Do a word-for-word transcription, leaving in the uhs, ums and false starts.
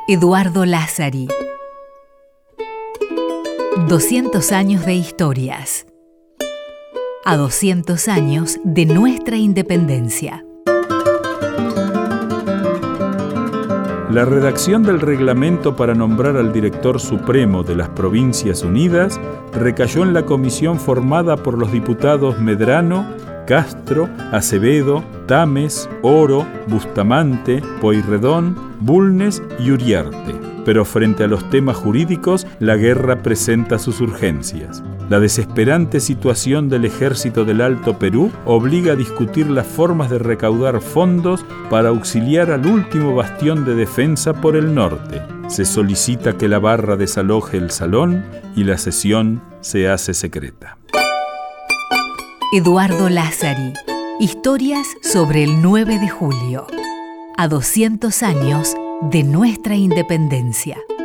Eduardo Lázari. doscientos años de historias. A doscientos años de nuestra independencia. La redacción del reglamento para nombrar al director supremo de las Provincias Unidas recayó en la comisión formada por los diputados Medrano, Castro, Acevedo, Tames, Oro, Bustamante, Pueyrredón, Bulnes y Uriarte. Pero frente a los temas jurídicos, la guerra presenta sus urgencias. La desesperante situación del ejército del Alto Perú obliga a discutir las formas de recaudar fondos para auxiliar al último bastión de defensa por el norte. Se solicita que la barra desaloje el salón y la sesión se hace secreta. Eduardo Lázari. Historias sobre el nueve de julio. A doscientos años de nuestra independencia.